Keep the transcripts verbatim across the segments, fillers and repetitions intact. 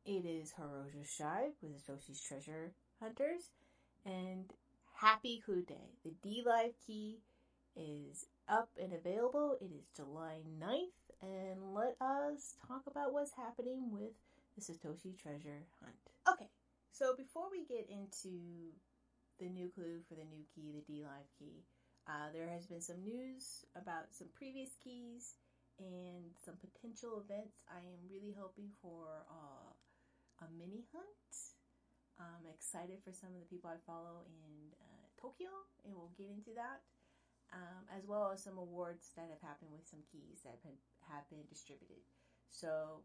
It is Hiroja Shive with Satoshi's Treasure Hunters, and happy Clue Day. The D-Live key is up and available. It is July ninth, and let us talk about what's happening with the Satoshi Treasure Hunt. Okay, so before we get into the new clue for the new key, the D-Live key, uh, there has been some news about some previous keys and some potential events. I am really hoping for uh, a mini hunt. I'm excited for some of the people I follow in uh, Tokyo, and we'll get into that, um, as well as some awards that have happened with some keys that have been, have been distributed. So,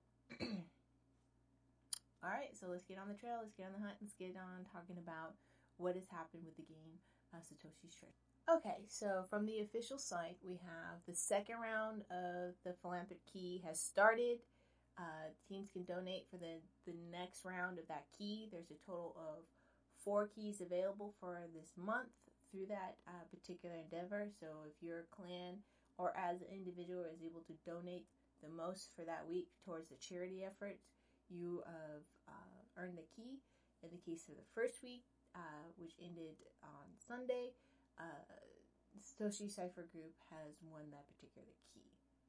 all right, so let's get on the trail, let's get on the hunt, let's get on talking about what has happened with the game uh, Satoshi's Treasure. Okay, so from the official site, we have the second round of the Philanthropic Key has started. Uh, teams can donate for the, the next round of that key. There's a total of four keys available for this month through that uh, particular endeavor. So if your clan or as an individual is able to donate the most for that week towards the charity effort, you have uh, earned the key. In the case of the first week, uh, which ended on Sunday, uh, Satoshi Cypher Group has won that particular key.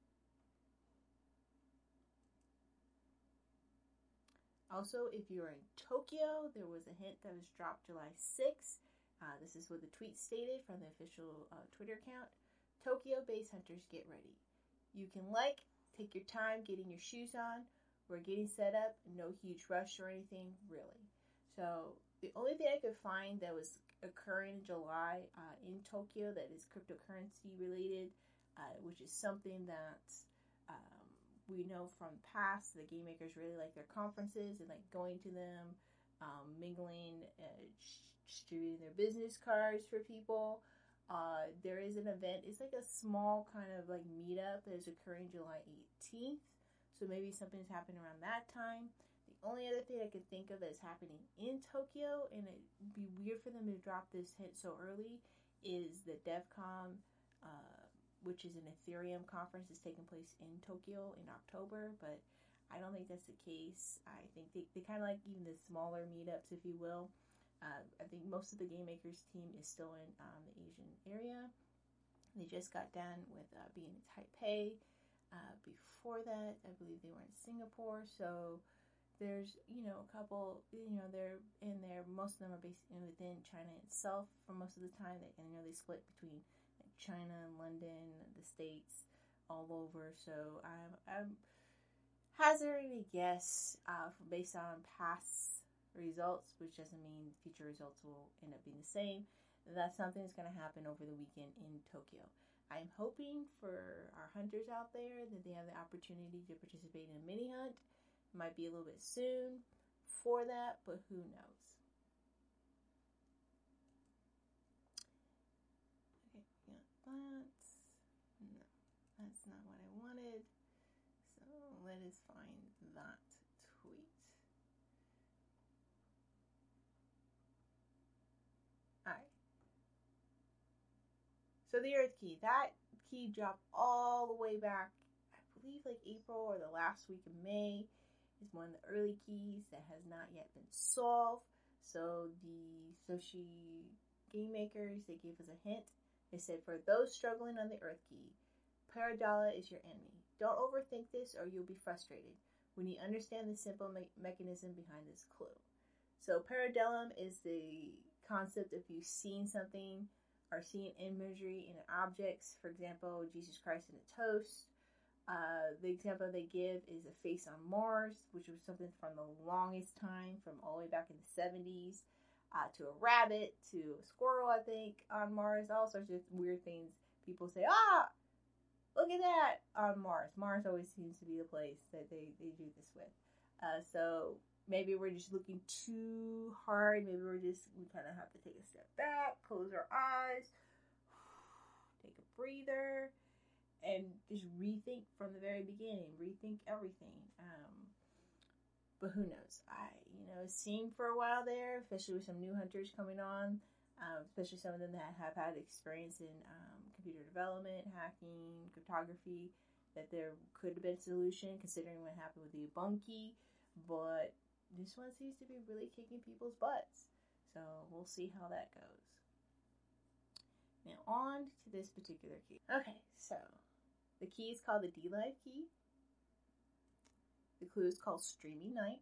Also, if you're in Tokyo, there was a hint that was dropped July sixth. Uh, this is what the tweet stated from the official uh, Twitter account. Tokyo base hunters, get ready. You can like, take your time getting your shoes on. We're getting set up. No huge rush or anything, really. So the only thing I could find that was occurring in July uh, in Tokyo that is cryptocurrency related, uh, which is something that um, we know from past, the game makers really like their conferences and like going to them, um, mingling, uh, distributing their business cards for people. Uh, there is an event, it's like a small kind of like meetup that is occurring July eighteenth. So maybe something's happening around that time. The only other thing I could think of that is happening in Tokyo, and it'd be weird for them to drop this hint so early, is the DevCon, uh, which is an Ethereum conference, is taking place in Tokyo in October, but I don't think that's the case. I think they, they kind of like even the smaller meetups, if you will. Uh, I think most of the Game Makers team is still in um, the Asian area. They just got done with uh, being in Taipei. Uh, before that, I believe they were in Singapore, so there's, you know, a couple, you know, they're in there, most of them are based within China itself for most of the time, they, and, you know, they split between like, China, London, the States, all over, so I'm, I'm hazarding a guess uh, based on past results, which doesn't mean future results will end up being the same, that something is going to happen over the weekend in Tokyo. I'm hoping for our hunters out there that they have the opportunity to participate in a mini hunt. It might be a little bit soon for that, but who knows. Okay, got that. No, that's not what I wanted. So let us find that tweet. Alright. So the Earth Key, that key dropped all the way back, I believe like April or the last week of May. Is one of the early keys that has not yet been solved. So the Satoshi game makers, they gave us a hint. They said, for those struggling on the Earth Key, Paradala is your enemy. Don't overthink this or you'll be frustrated when you understand the simple me- mechanism behind this clue. So Paradellum is the concept of you seeing something or seeing imagery in objects. For example, Jesus Christ in a toast. Uh, the example they give is a face on Mars, which was something from the longest time, from all the way back in the seventies, uh, to a rabbit, to a squirrel, I think, on Mars. All sorts of weird things. People say, ah, look at that on Mars. Mars always seems to be the place that they, they do this with. Uh, so maybe we're just looking too hard. Maybe we're just, we kind of have to take a step back, close our eyes, take a breather, and just rethink from the very beginning, rethink everything. Um, but who knows? I, you know, it seemed for a while there, especially with some new hunters coming on, um, especially some of them that have had experience in um, computer development, hacking, cryptography, that there could have been a solution considering what happened with the Ubuntu. But this one seems to be really kicking people's butts. So we'll see how that goes. Now on to this particular key. Okay, so the key is called the DLive key. The clue is called Streaming Night.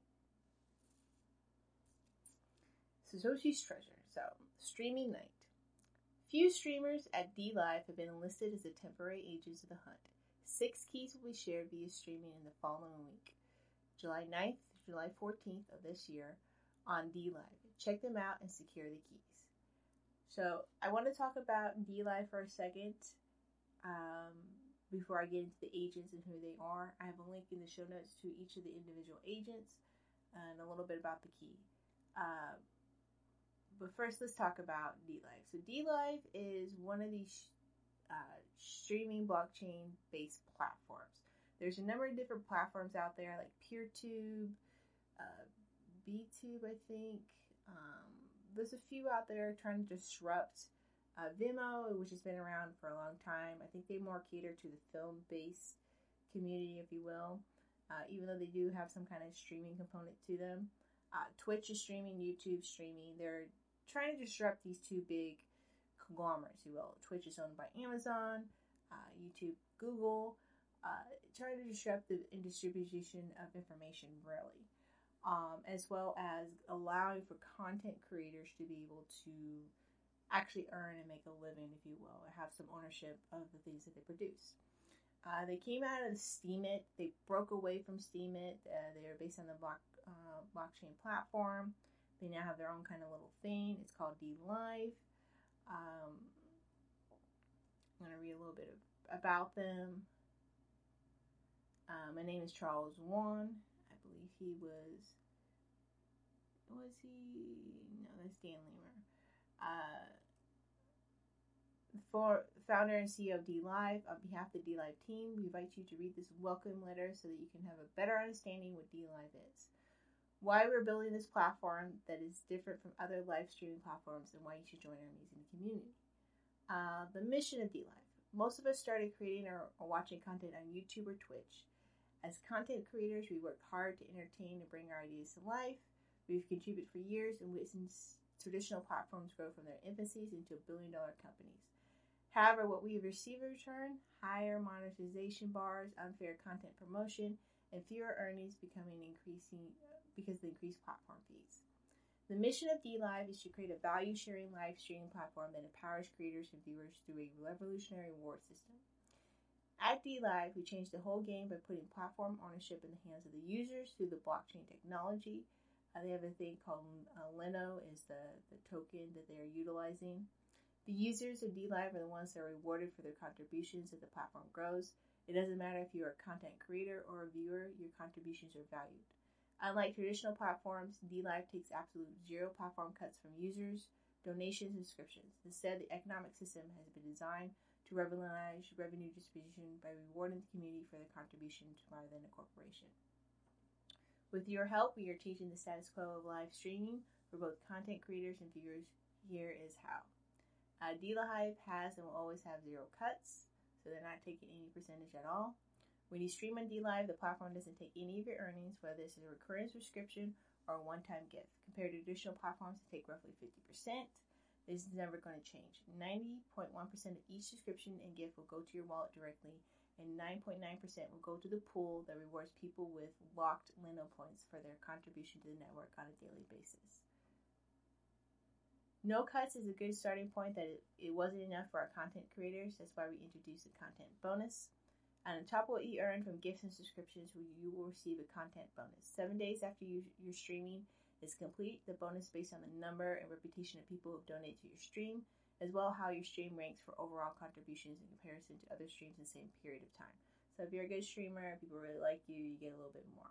Satoshi's Treasure. So, Streaming Night. Few streamers at DLive have been enlisted as the temporary agents of the hunt. Six keys will be shared via streaming in the following week, July ninth to July fourteenth of this year on DLive. Check them out and secure the keys. So, I want to talk about DLive for a second um, before I get into the agents and who they are. I have a link in the show notes to each of the individual agents and a little bit about the key. Uh, But first, let's talk about DLive. So DLive is one of these uh, streaming blockchain-based platforms. There's a number of different platforms out there, like PeerTube, uh, BTube, I think. Um, there's a few out there trying to disrupt uh, Vimeo, which has been around for a long time. I think they more cater to the film-based community, if you will, uh, even though they do have some kind of streaming component to them. Uh, Twitch is streaming, YouTube streaming. They're trying to disrupt these two big conglomerates, you will. Twitch is owned by Amazon, uh, YouTube, Google, uh, trying to disrupt the distribution of information, really, um, as well as allowing for content creators to be able to actually earn and make a living, if you will, or have some ownership of the things that they produce. Uh, they came out of Steemit. They broke away from Steemit. Uh, they are based on the block, uh, blockchain platform. They now have their own kind of little thing. It's called DLive. Um, I'm going to read a little bit of, about them. Uh, my name is Charles Wan. I believe he was, was he? No, that's Dan Lemmer. Uh, for founder and C E O of DLive, on behalf of the DLive team, we invite you to read this welcome letter so that you can have a better understanding what DLive is. Why we're building this platform that is different from other live streaming platforms, and why you should join our amazing community. Uh, the mission of DLive. Most of us started creating or, or watching content on YouTube or Twitch. As content creators, we work hard to entertain and bring our ideas to life. We've contributed for years and witnessed traditional platforms grow from their infancies into billion-dollar companies. However, what we have received in return, higher monetization bars, unfair content promotion, and fewer earnings becoming increasing because of the increased platform fees. The mission of DLive is to create a value-sharing live streaming platform that empowers creators and viewers through a revolutionary reward system. At DLive, we changed the whole game by putting platform ownership in the hands of the users through the blockchain technology. Uh, they have a thing called uh, Leno is the, the token that they are utilizing. The users of DLive are the ones that are rewarded for their contributions as the platform grows. It doesn't matter if you are a content creator or a viewer, your contributions are valued. Unlike traditional platforms, DLive takes absolute zero platform cuts from users, donations, and subscriptions. Instead, the economic system has been designed to revolutionize revenue distribution by rewarding the community for their contributions rather than a corporation. With your help, we are changing the status quo of live streaming for both content creators and viewers. Here is how. Uh, DLive has and will always have zero cuts, so they're not taking any percentage at all. When you stream on DLive, the platform doesn't take any of your earnings, whether this is a recurring subscription or a one-time gift. Compared to traditional platforms that take roughly fifty percent, this is never going to change. ninety point one percent of each subscription and gift will go to your wallet directly, and nine point nine percent will go to the pool that rewards people with locked Leno points for their contribution to the network on a daily basis. No cuts is a good starting point that it, it wasn't enough for our content creators. That's why we introduced a content bonus. And on top of what you earn from gifts and subscriptions, you will receive a content bonus. Seven days after you, your streaming is complete, the bonus is based on the number and reputation of people who donate to your stream, as well as how your stream ranks for overall contributions in comparison to other streams in the same period of time. So if you're a good streamer, people really like you, you get a little bit more.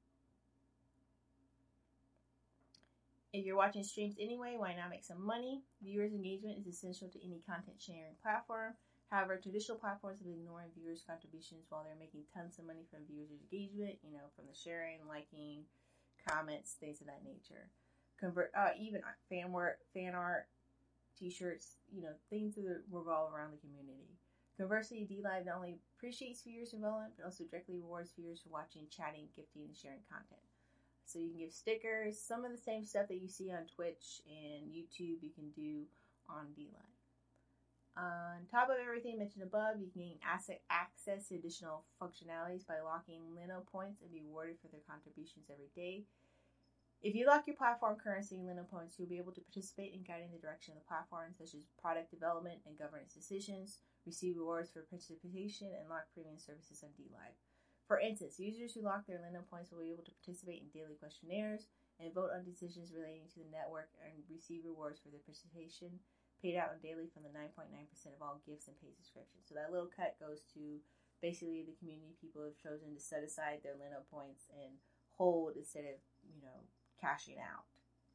If you're watching streams anyway, why not make some money? Viewers' engagement is essential to any content sharing platform. However, traditional platforms have been ignoring viewers' contributions while they're making tons of money from viewers' engagement, you know, from the sharing, liking, comments, things of that nature. Convert, uh, even fan work, fan art, t-shirts, you know, things that revolve around the community. Conversely, DLive not only appreciates viewers' involvement, but also directly rewards viewers for watching, chatting, gifting, and sharing content. So you can give stickers, some of the same stuff that you see on Twitch and YouTube, you can do on DLive. On top of everything mentioned above, you can gain asset access to additional functionalities by locking Lino points and be rewarded for their contributions every day. If you lock your platform currency in Lino points, you'll be able to participate in guiding the direction of the platform, such as product development and governance decisions, receive rewards for participation, and lock premium services on DLive. For instance, users who lock their Lino points will be able to participate in daily questionnaires and vote on decisions relating to the network and receive rewards for their participation, paid out on daily from the nine point nine percent of all gifts and paid subscriptions. So that little cut goes to basically the community people have chosen to set aside their Lino points and hold instead of, you know, cashing out.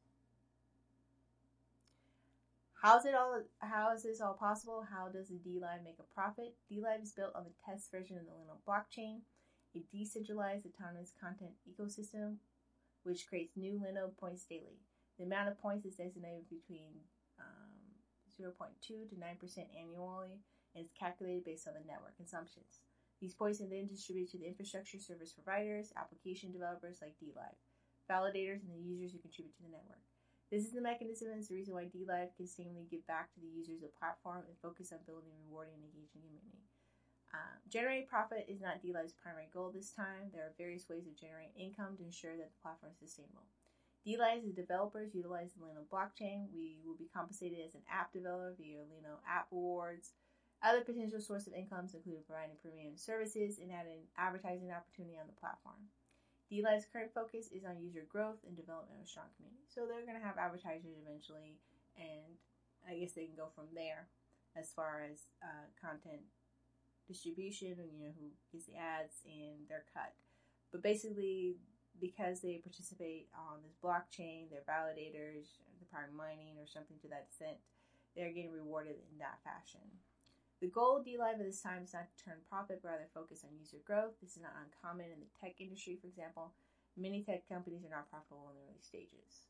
How's it all? How is this all possible? How does the DLive make a profit? DLive is built on the test version of the Lino blockchain, a decentralized autonomous content ecosystem, which creates new Lino points daily. The amount of points is designated between um, zero point two to nine percent annually, and is calculated based on the network consumptions. These points are then distributed to the infrastructure service providers, application developers like DLive, validators, and the users who contribute to the network. This is the mechanism and is the reason why DLive can seemingly give back to the users of the platform and focus on building a rewarding and engaging community. Uh, generating profit is not DLive's primary goal this time. There are various ways of generating income to ensure that the platform is sustainable. DLive, the developers, utilize the Lino blockchain. We will be compensated as an app developer via Lino app rewards. Other potential sources of incomes include providing premium services and adding advertising opportunity on the platform. DLive's current focus is on user growth and development of a strong community. So they're going to have advertisers eventually, and I guess they can go from there as far as uh, content distribution and, you know, who gets the ads and their cut. But basically, because they participate on this blockchain, they're validators, they're probably mining or something to that extent, they're getting rewarded in that fashion. The goal of DLive at this time is not to turn profit, but rather focus on user growth. This is not uncommon in the tech industry, for example. Many tech companies are not profitable in the early stages.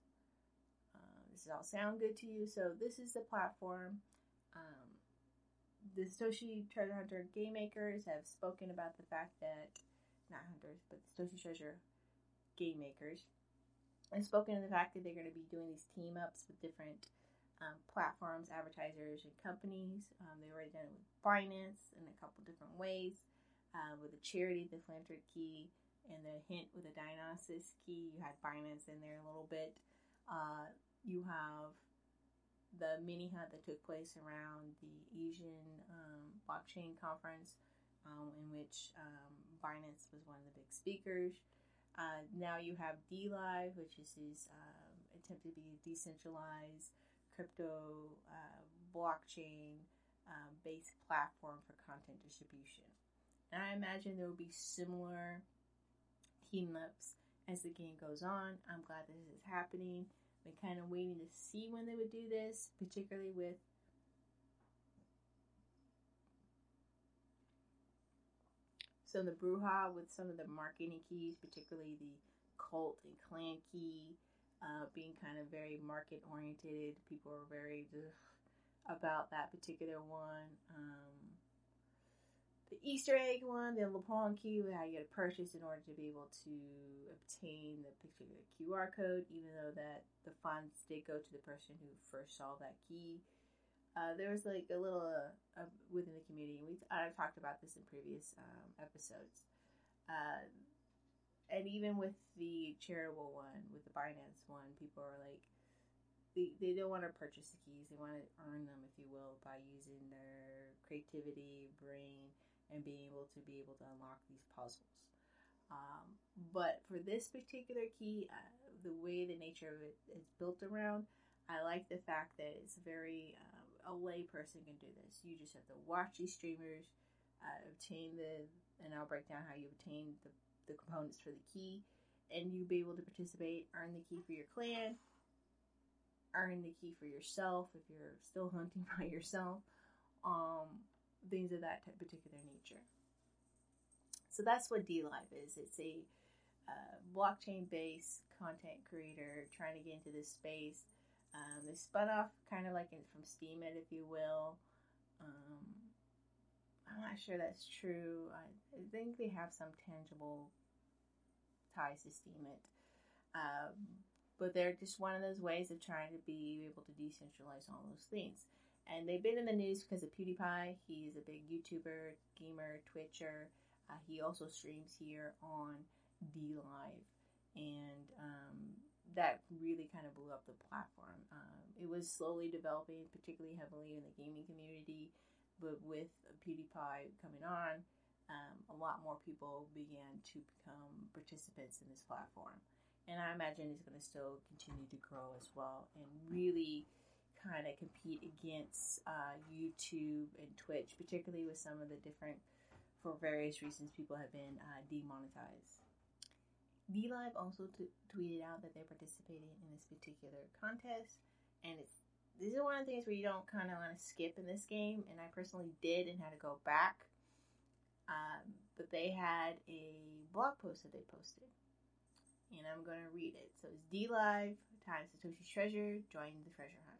Uh, this all sound good to you? So this is the platform. Um, the Satoshi Treasure Hunter game makers have spoken about the fact that, not hunters, but the Satoshi Treasure game makers, and spoken of the fact that they're going to be doing these team ups with different um, platforms, advertisers, and companies. Um, they've already done it with Binance in a couple different ways, uh, with the charity, the Philanthropic key, and the hint with the Dionysus key. You had Binance in there a little bit. Uh, you have the mini hunt that took place around the Asian um, blockchain conference, um, in which um, Binance was one of the big speakers. Uh, now you have DLive, which is his um, attempt to be a decentralized crypto uh, blockchain um, based platform for content distribution. And I imagine there will be similar team-ups as the game goes on. I'm glad this is happening. Been kind of waiting to see when they would do this, particularly with So the Bruja with some of the marketing keys, particularly the cult and clan key, uh, being kind of very market oriented. People are very ugh, about that particular one. Um, the Easter egg one, the LeBron key, how you got to purchase in order to be able to obtain the particular Q R code, even though that the funds did go to the person who first saw that key. Uh, there was like a little uh, uh, within the community. We I've talked about this in previous um, episodes, uh, and even with the charitable one, with the Binance one, people are like, they they don't want to purchase the keys. They want to earn them, if you will, by using their creativity, brain, and being able to be able to unlock these puzzles. Um, but for this particular key, uh, the way the nature of it is built around, I like the fact that it's very um, a lay person can do this. You just have to watch these streamers, uh, obtain the, and I'll break down how you obtain the, the components for the key, and you'll be able to participate, earn the key for your clan, earn the key for yourself if you're still hunting by yourself, um, things of that type, particular nature. So that's what DLive is. It's a uh, blockchain-based content creator trying to get into this space. Um, they spun off kind of like in, from Steemit, if you will. Um, I'm not sure that's true. I, I think they have some tangible ties to Steemit. Um, but they're just one of those ways of trying to be able to decentralize all those things. And they've been in the news because of PewDiePie. He's a big YouTuber, gamer, Twitcher. Uh, he also streams here on DLive. And um, that really kind of blew up the platform. Um, it was slowly developing, particularly heavily in the gaming community. But with PewDiePie coming on, um, a lot more people began to become participants in this platform. And I imagine it's going to still continue to grow as well and really kind of compete against uh, YouTube and Twitch, particularly with some of the different, for various reasons, people have been uh, demonetized. DLive also t- tweeted out that they're participating in this particular contest, and it's this is one of the things where you don't kind of want to skip in this game, and I personally did and had to go back. Um, but they had a blog post that they posted, and I'm going to read it. So it's DLive times Satoshi's Treasure, join the treasure hunt.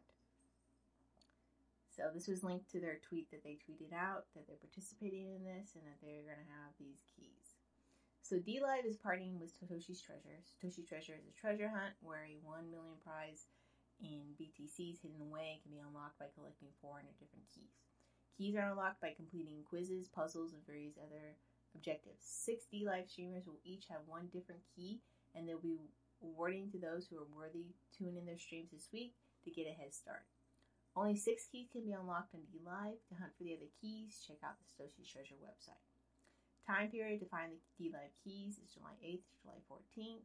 So this was linked to their tweet that they tweeted out, that they're participating in this, and that they're going to have these keys. So DLive is partnering with Satoshi's Treasure. Satoshi's Treasure is a treasure hunt where a one million prize in B T Cs hidden away can be unlocked by collecting four hundred different keys. Keys are unlocked by completing quizzes, puzzles, and various other objectives. Six DLive streamers will each have one different key, and they'll be awarding to those who are worthy tune in their streams this week to get a head start. Only six keys can be unlocked on DLive. To hunt for the other keys, check out the Satoshi's Treasure website. Time period to find the DLive keys is July eighth to July fourteenth.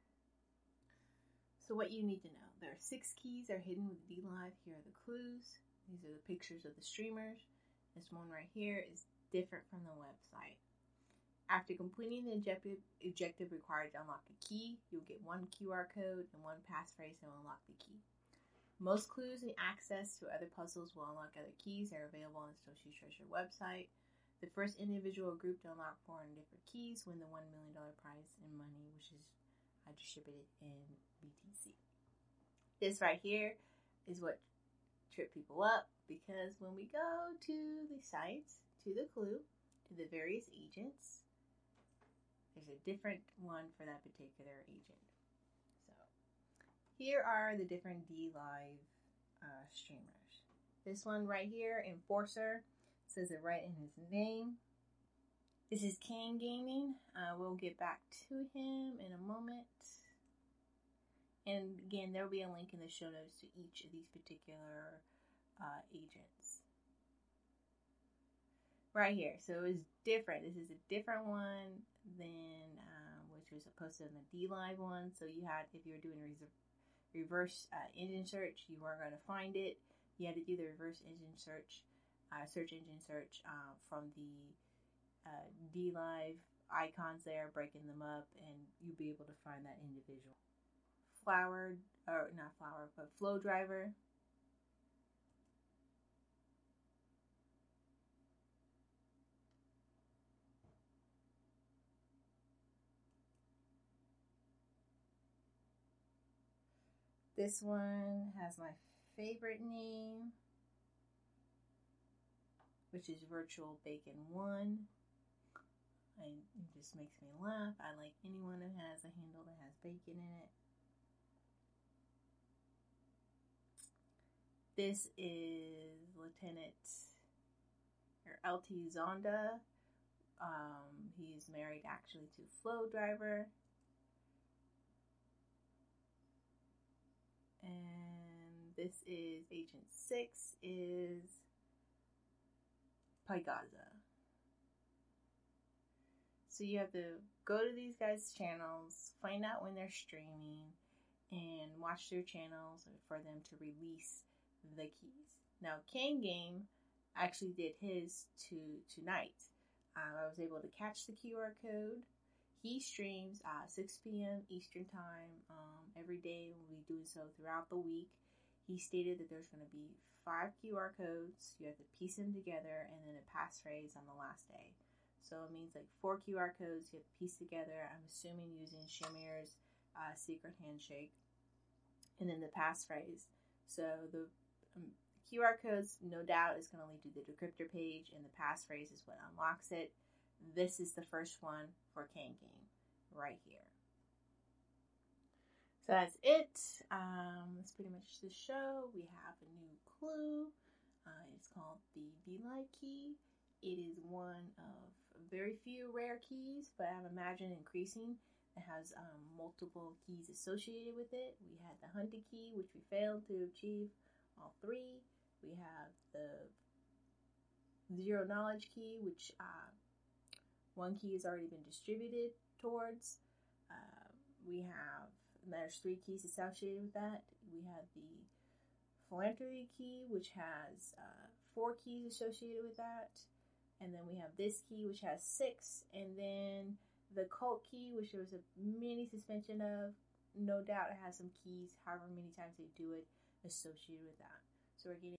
So what you need to know. There are six keys that are hidden with DLive. Here are the clues. These are the pictures of the streamers. This one right here is different from the website. After completing the objective, objective required to unlock a key, you'll get one Q R code and one passphrase to unlock the key. Most clues and access to other puzzles will unlock other keys that are available on the Satoshi's Treasure website. The first individual or group to unlock four hundred different keys win the one million dollars prize in money, which is uh, distributed in B T C. This right here is what tripped people up, because when we go to the sites, to the clue, to the various agents, there's a different one for that particular agent. So here are the different DLive uh, streamers. This one right here, Enforcer, says it right in his name. This is Kane Gaming. Uh, we'll get back to him in a moment. And again, there will be a link in the show notes to each of these particular uh, agents. Right here. So it's different. This is a different one than um, which was posted in the DLive one. So you had, if you were doing a reverse uh, engine search, you weren't going to find it. You had to do the reverse engine search, uh, search engine search uh, from the uh, DLive icons there, breaking them up, and you'll be able to find that individual. Flower, or not Flower, but Flow Driver. This one has my favorite name, which is Virtual Bacon one. And it just makes me laugh. I like anyone who has a handle that has bacon in it. This is Lieutenant or L T Zonda. Um, he's married actually to Flow Driver. And this is Agent six is Pygaza. So you have to go to these guys' channels, find out when they're streaming, and watch their channels for them to release the keys. Now, Kane Game actually did his to tonight. Uh, I was able to catch the Q R code. He streams uh, six p.m. Eastern Time um, every day. We'll be doing so throughout the week. He stated that there's going to be five Q R codes. You have to piece them together, and then a passphrase on the last day. So it means like four Q R codes you have to piece together. I'm assuming using Shamir's uh, secret handshake, and then the passphrase. So the um, Q R codes, no doubt, is going to lead to the decryptor page, and the passphrase is what unlocks it. This is the first one for Kane Game right here. So that's it. Um, that's pretty much the show. We have a new clue. Uh, it's called the Be Light key. It is one of very few rare keys, but I'm imagining increasing. It has um, multiple keys associated with it. We had the hunted key, which we failed to achieve all three. We have the zero knowledge key, which uh, one key has already been distributed towards. Uh, we have There's three keys associated with that. We have the philanthropy key, which has uh, four keys associated with that. And then we have this key, which has six. And then the cult key, which there was a mini suspension of. No doubt it has some keys, however many times they do it, associated with that. So we're getting